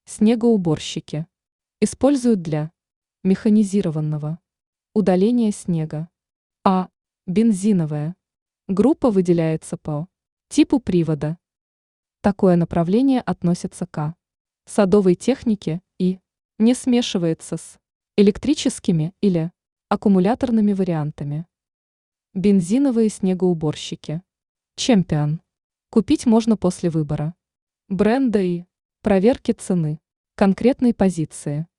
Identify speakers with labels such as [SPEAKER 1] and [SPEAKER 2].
[SPEAKER 1] Снегоуборщики используют для механизированного удаления снега. А. Бензиновая группа выделяется по типу привода. Такое направление относится к садовой технике и не смешивается с электрическими или аккумуляторными вариантами. Бензиновые снегоуборщики. Чемпион. Купить можно после выбора бренда и проверки цены конкретной позиции.